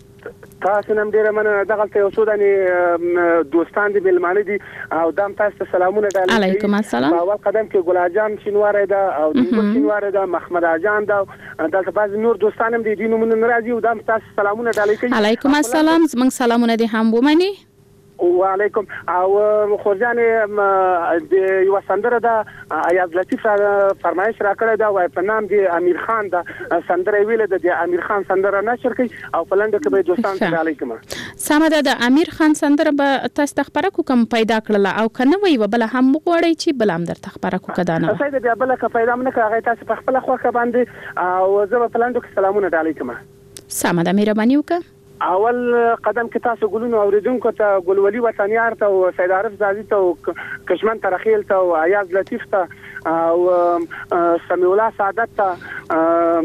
تاسو نن ډیره مننه. دغه ته یو څو دني دوستان دي ملمانه دي او دام تاسو ته سلامونه ډالې. علیکم السلام. اول قدم کې ګلاجان شینواره ده او دیګل شینواره ده، محمد اجان ده، دلته بعض نور دوستان هم دي دینو من راځي او دام تاسو سلامونه ډالې کوي. علیکم السلام. زمنګ سلامونه دي هم ومني. وعلیکم. او خورجانه د یو سندره ده ایاز لطیف فرمایش را کړی دا وای په نام دی امیر خان دا سندره ویل د امیر خان سندره نشر کوي او په لنډه کې به دوستان ته علیکم. سمه ده. امیر خان سندره به تاسو تخبره کوم پیدا کړل او کنه وی بل هم غوړی چې بل هم در تخبره کو کدانه. سید بیا بل کا پیدا منه هغه تاسو په خپل خوخه باندې او زه په لنډه کې سلامونه علیکم. سمه ده. مهرباني وکړه. اول قدم کې تاسو ګلونو اوریدونکو ته ګلولي وطنیار ته او سید عارف زازي ته او کشمن ترخیل ته او ایاز لطیف ته او سمیع الله سعادت ته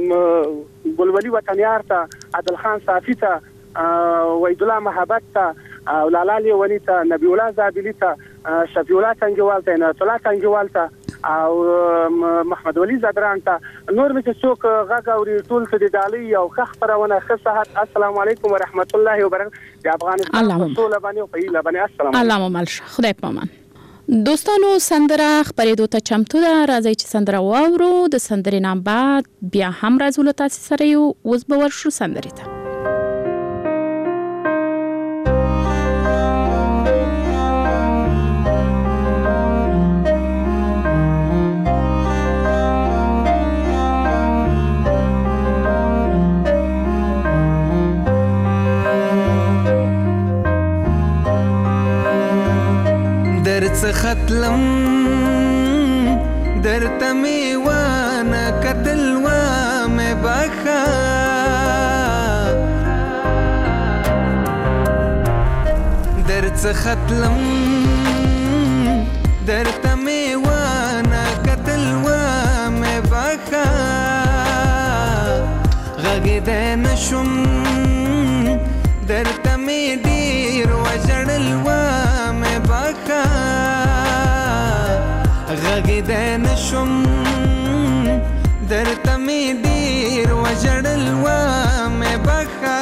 ګلولي وطنیار ته عادل خان صافي ته وحید الله محبت ته او لالا لیونی ته نبی الله زابلی ته شفیع الله څنګهوال ته نعمت الله څنګهوال ته او محمد ولی زدران ته نور مې څوک غږ اوري ټول ته د دالي او خبرونه خصحت. السلام علیکم ورحمت الله وبرکاته. د افغانستان ټول باندې او په هیله باندې السلام علیکم. الله مل خدای پامان. دوستانو سندره خبرېدو ته چمتو ده. راځي چې سندره واورو. د سندرې نام بعد بیا هم راځو له تاسو سره یو اوس به ورشو سندرې ته. ختلم درته می وانه کتل و مې بخا درته ختلم درته می وانه کتل و مې بخا غږ نشم درته می ډیر وجړل و مې بخا غږ نشم درته می ډیر وجړل و مې بخا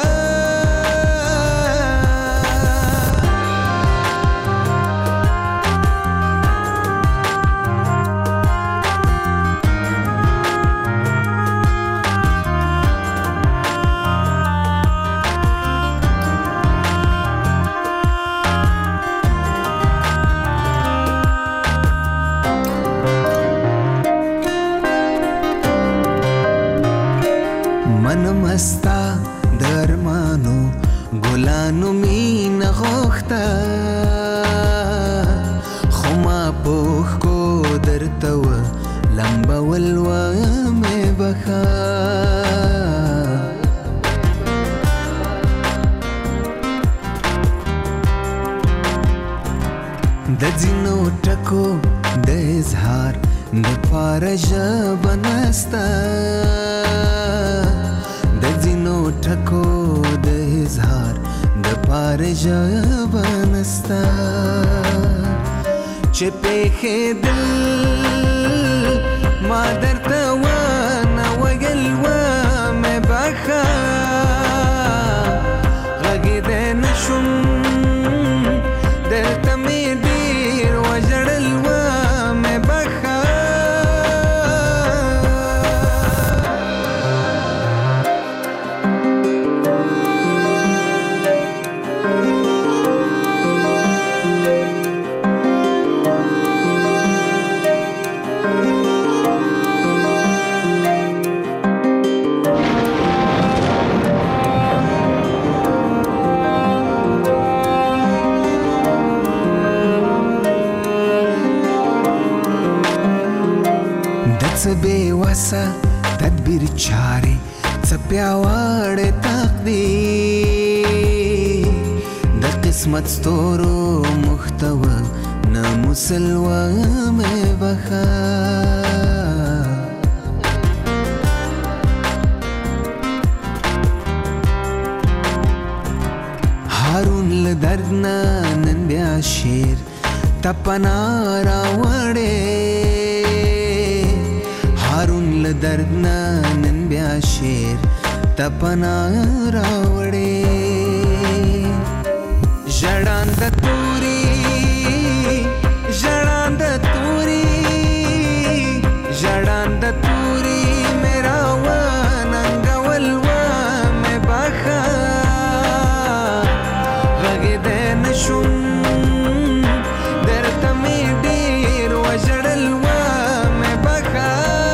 ځینو ټکو د اظهار د پاره ژبه نسته د ځینو ټکو د اظهار د پاره ژبه نسته چې پېښېدل ما درته ونه ویل ومې بخه غږېدی نه شوم درته مې ډېر وژړل ومې بخه څه بېوسه تدبیر چارې څه پیاوړی تقدیر د قسمت ستورو محتوه نه مسلوه مې بخه هارون له درد نه نن بیا شعر ته پناه راوړې هارون له درد نه نن بیا شعر ته پناه راوړې ژړانده توري ژړانده توري ژړانده توري مې راوننګول ومې بخه غږېدی نه شوم درته مې ډېر وژړل ومې بخه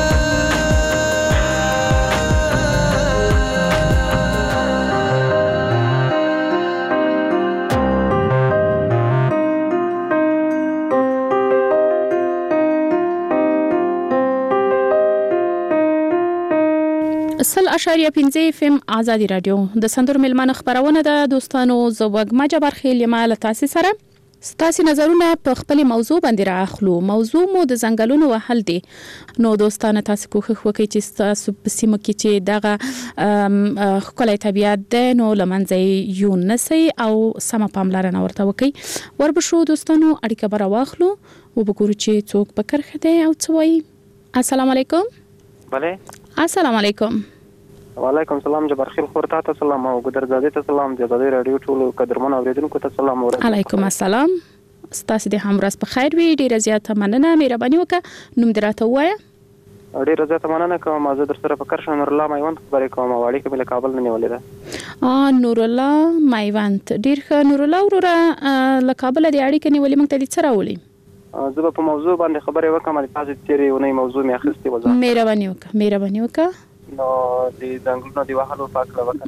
سل اشاریه 5 FM آزادی رادیو د سندرو ملمانه خبرونه ده دوستانو زوګما جبر خیل مال تاسو سره ستاسو نظرونه په خپل موضوع باندې راخلو موضوع مو د ځنګلونو وهل دي نو دوستانه تاسو کوښښ وکړئ چې تاسو په سیمه کې چې دغه خپل طبيعت ده نو لمنځه یو نسي او سم پاملرنه ورته وکړئ وربشو دوستانو اړیکه بر واخلو او وګورو چې څوک په کرخه ده او څه وایي السلام علیکم بله السلام علیکم وعلیکم السلام جبر خیل خورتا ته سلام او ګدرزاده ته سلام د زاده رادیو ټولو قدرمن اوریدونکو ته سلام علیکم السلام ستاسو د همراز په خیر وي ډیره زیاته مننه مهرباني وکړه نوم دراته وایه ډیره زیاته مننه کوم زه در سره په کرشن نور الله میوند خبرې کوم واړی کې بل کابل نه نیولې ده نور الله میوند ډیر ښه نور الله وروره له کابل د اړیکې نیولې موږ ته د څه راولي زه په موضوع باندې خبرې وکم تاسو تیرې ونې موضوع می اخستې وځه مهرباني وکړه نو د ځنګلونو دی وهلو پاکړه وکړه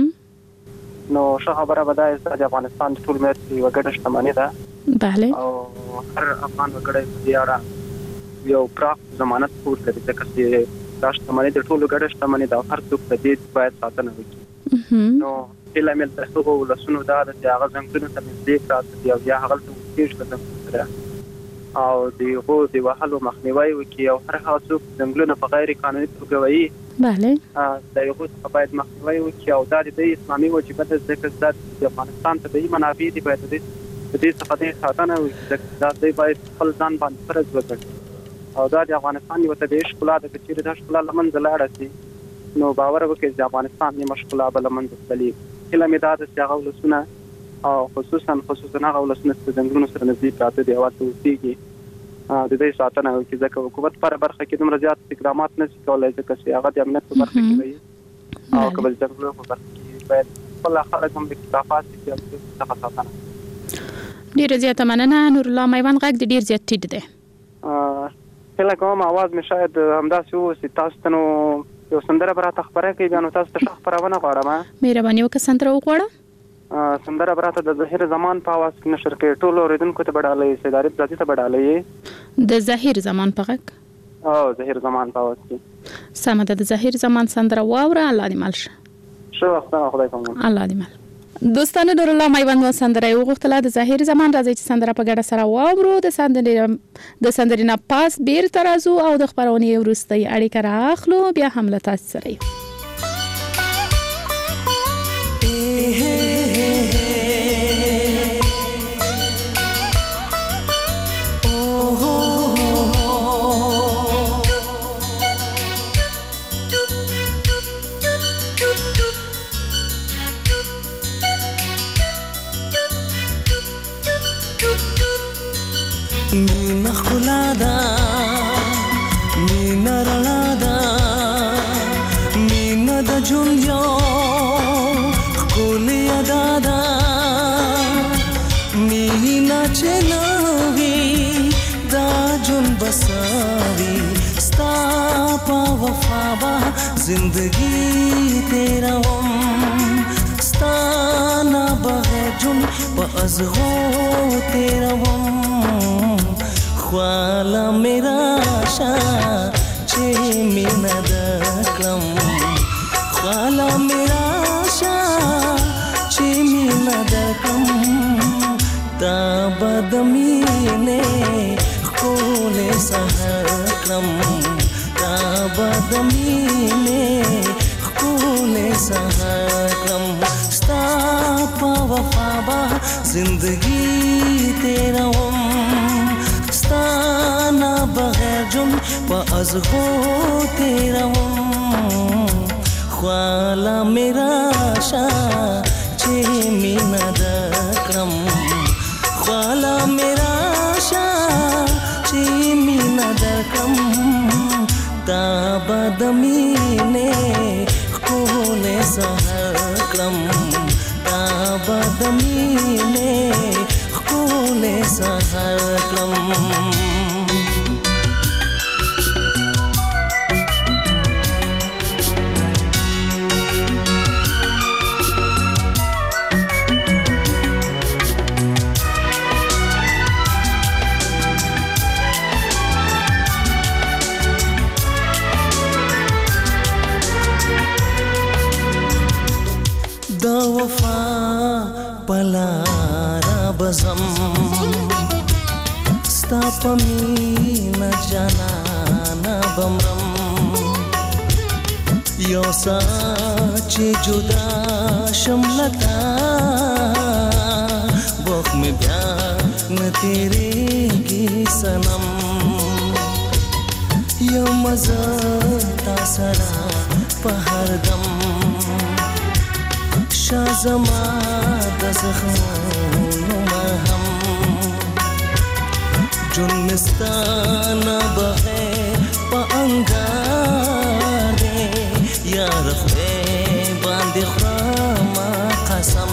نو ښه خبره به دا چې افغانستان ټول ملت یو ګډه شتمنۍ ده bale او هر افغان وګړی په اړه یو پراخ ضمانت پور لري چې دا شتمنۍ د ټولو ګډه شتمنۍ ده هر څوک د دې باید ساتنه وکړي نو کله مل تاسو ولسونو دا د هغه ځنګلونو ته نږدې راځي او یا هغه څه کېږي او دیغه دی وهلو مخنیوي وکي او هر هغه څوک ځنګلونه په غیر قانوني توګه وایي bale دا یو څه باید مخنیوي وکي او دا د اسلامي واجبات د ذکر د افغانستان طبيعي منابع دي باید د دې څخه د ساتنه وکړي دا د باید خپل ځان باندې فرض وکړي او دا د افغانستان یو طبيعي ښکلا د کچېره د ښکلا لمن زلاړه سي نو باور وکړي چې افغانستان یې مشکله بل من دستلي کله مې دا د څنګه ولسونه او خصوصا هغه ولسونه چې څنګه سره نږدې پراته دی او تاسو کېږي د دې ساتنه او چې ځکه حکومت پر برخه کې دومره زیات اقدامات نه کولای ځکه چې هغه د امنیت په برخه کې وي او کله چې په برخه کې باید خپل خلک هم د اکتفاء کې څه ساتنه ډیر زیات مننه نور الله میوان غږ ډیر زیات ټیټ دی کله کوم आवाज مې شاید همداسې و چې تاسو ته نو یو سندره براته خبره کوي بیا نو تاسو ته خبرونه غواړم مهرباني وکړه سندره وغواړه سندره براته د ظهیر زمان په आवाज کې نشر کې ټولو اوریدونکو ته بډالې سیداري ذاتي ته بډالې د ظهیر زمان په غږ او ظهیر زمان په आवाज کې سمه ده د ظهیر زمان سندره واوره الله دې مل شه شو وخت خدای کوم الله دې مل دوستانو نور الله میوند و سندره وغوښتله د ظاهر زمان راځي چې سندره په ګډه سره واورو د سندرې نه پاس بیرته راځو او د خپرونې وروستۍ اړیکه راخلو بیا هم له تاسو سره یو. مینا خلادا مینا رلادا مینا د جون یو کولی دادا مینا چنوي دا جون بساوي ستا په وفا با زندگی تیرا هم ستا نه بغیر جون په ازغو تیرا هم خوالا میرا شا چه مینا دکلم خوالا میرا شا چه مینا دکلم دا بدمینه خول سهکلم دا بدمینه خول سهکلم ستا پا وفا با زندگی تیرا هم ستانا بغیر جون پا ازغو تیرا هم خوالا میرا شا چه مینا دکرم خوالا میرا شا چه مینا دکرم دا بدمینه خول سهکرم دا بدمینه خول سهکرم دا وفا پلارا بزم ستا پمینا جانانا بمرم یو سا چی جدا شملتا بوخ میں بیا نتیرے گی سنم یو مزتا سرا پہر دم شازما د زخمونو مرهم جون مستانا بغیر پا انگار دے یا رخوے باندې خراما قسم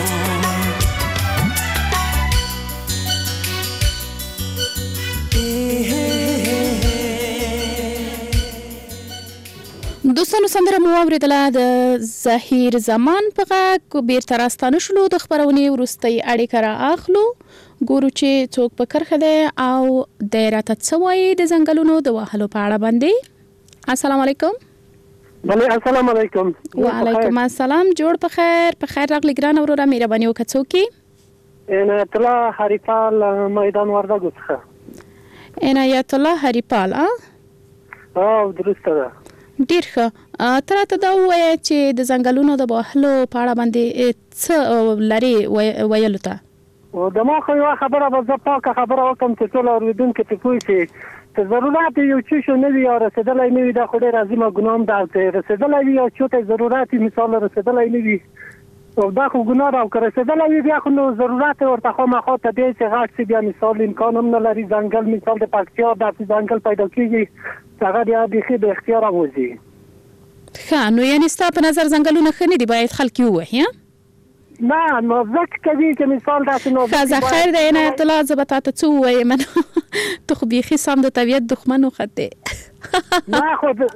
دوستانو سندره مو اوریدله د ظاهر زمان په غږ بیرته راستانه شلو د خپرونې وروستۍ اړیکه را اخلو ګورو چې څوک په کرښه دی او دی راته څه وایي د ځنګلونو د وهلو په اړه باندې. السلام علیکم. بله السلام علیکم. وعلیکم السلام. جوړ په خیر راغلی ګران وروره مهرباني وکړه څوک یې؟ عنایت الله هریپال میدان وردګو څخه. عنایت الله هریپال درسته ده. ډیر ښه. ته راته دا ووایه چې د ځنګلونو د وهلو په اړه باندې څه لرې ویلو ته؟ دما خو یوه خبره به زه پاکه خبره وکړم چې ټول اورېدونکي پرې پوه شي چې ضرورت یو څه شو نه وي یا رسېدلی نه وي دا خو ډېر عظیمه ګناه هم ده او چې رسېدلی وي یا چا ته ضرورت وي مثال رسېدلی نه وي او دا خو ګناه ده او که رسېدلی وي بیا خو نو ضرورت ورته خامخا ته دی چې غټ شي بیا مثال امکان هم نه لري ځنګل مثال د پکتیا داسې ځنګل پیدا کېږي چې هغه بیا بیخي بې اختیاره وځي. ښه نو یعنې ستا په نظر ځنګلونه ښه نه دي باید خلک یې ووهي؟ نه نو ځکه کوي چې مثال داسې نو ښه خیر دی عنایت الله زه به تا ته څه ووایم ته خو بیخي سم د طبیعت دښمن وختې نه خو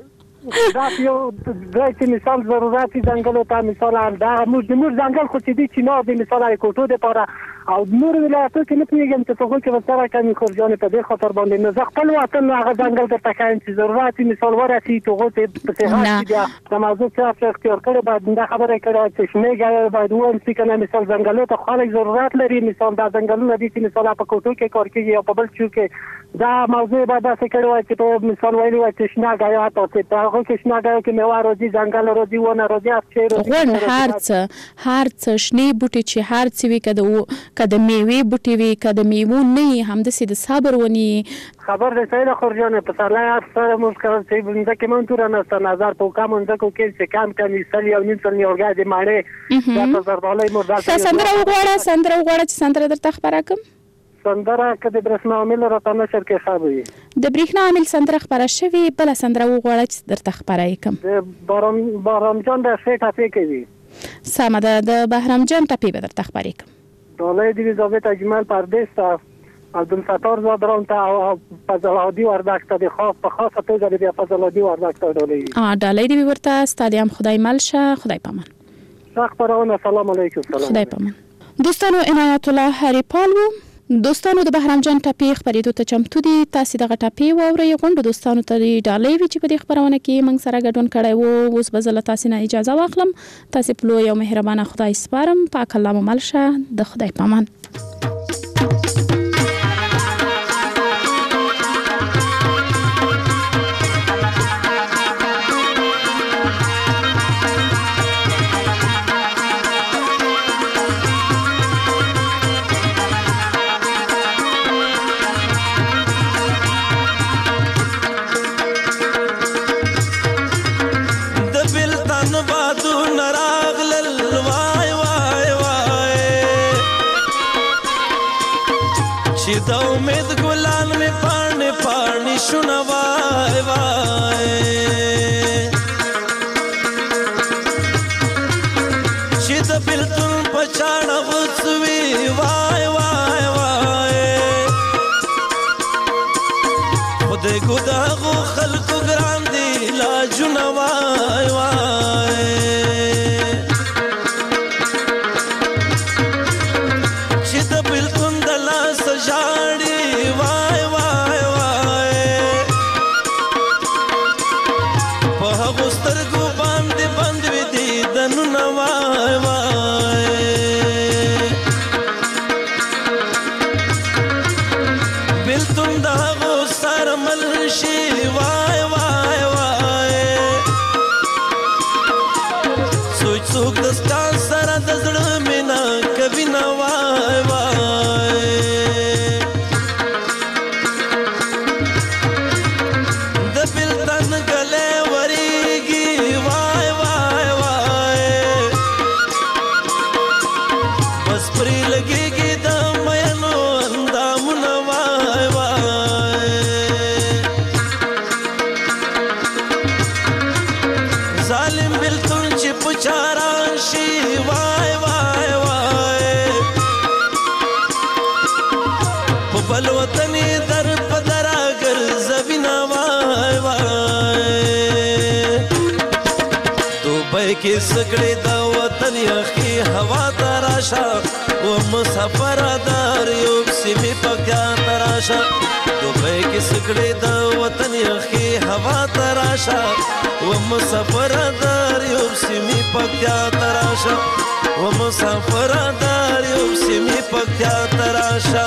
دا یو د مثال ضرورت ځنګلو ته مثال دا موږ ځنګل خو چې دي چې نو د مثال کوټو د لپاره او نور ولایتو کې نه پیږم چې څه کې وسره کوي خورجان په دې خاطر باندې نه ځ خپل وطن هغه ځنګل ته تکاین چې ضرورت مثال ورسي ته په څه چې د موضوع څخه اختیار کړي باید دا خبره کړه چې شمېګا باید وایي چې کنه مثال ځنګلو ته خلک ضرورت لري مثال دا ځنګلونه دي چې مثال په کوټو کې کار کوي او په بل څه کې دا موضوع باید څه کړي چې په مثال ویلي وایي چې شناګا ته ته هغه کې شناګا کې میوه راځي ځنګل راځي ونه راځي افچیر هرڅ شنی بوټي چې هرڅ وی کده میوه بوټي وی کده میوه نه هم د سید صبر ونی خبر ده سیل خورجان په سلای افسر مشکل چې بنده کې مون تور نه نظر په کوم انده کو کې چې کم کمی سلی او نیم سلی اورګا دي ماړه دا په زردالای مردار سندره وغواړه چې سندره درته خبره کوم سندره کده برښنا عامل راته نشر کې خبري د برښنا عامل سندره خبره شوی بل سندره وغواړه چې درته خبره کوم د بارام جان د شې ټاپې کوي سمه ده د بهرام جان ټاپې به درته خبره کوم دولای دی ضابط اجمل پردیس تا عبدالستار زادران تا فضلادی وردک تا دی په خاصه توګه دی فضلادی وردک تا ډالۍ دی ورته ستادیم خدای ملشه خدای پامان شخ پرونه سلام علیکم خدای پامان دوستانو عنایت الله هریپال دوستانو د بهرام جان ټاپې خبرېدو ته چمتو دي تاسو دغه ټاپې واورئ غونډو دوستانو ته ډالۍ وی چې په دې خبرونه کې موږ سره ګډون کړی وو اوس به زه تاسو نه اجازه واخلم تاسو په لوی او مهربانه خدای سپارم پاک الله مو ملشه د خدای پامان د امید ګلان می پاڼې پاڼې شونه وای وای چې د بلتون په چاړه غوڅوي وای وای وای خدای کو دغو خلکو ګران دي لاجونه وای وای چې د بلتون د لاس ژاړي وای وای وای په هغو سترګو باندې بند وي دیدنونه وای وای بلتون د هغو سره مل شي وای وای وای څوک د ستا سره د زړه مینه کوي نه وای وای د بلتن ګلې وریږي وای وای وای بس پرې لګېږي د مینو اندامونه وای وای ظالم بلتون چې په چاران شي وای وای وای په بل وطن در په درا ګرځوي نه وای وای دوبۍ کې سګړې د وطن یخي هوا ته راشه و مسافر دار یو سیمې پکیا ته راشه دوبۍ کې سګړې د وطن یخي هوا ته راشه و مسافر دار یو سیمې پکیا ته راشه و مسافر دار یو سیمې پکیا ته راشه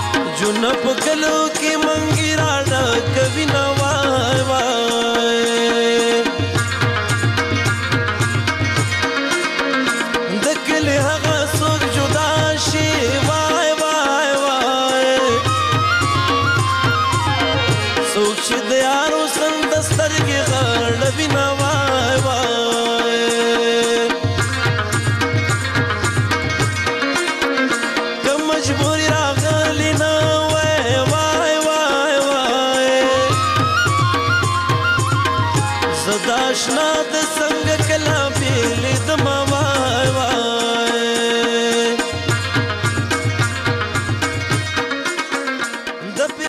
په کلو کې منګی را ډکوي نه وای وای سترګې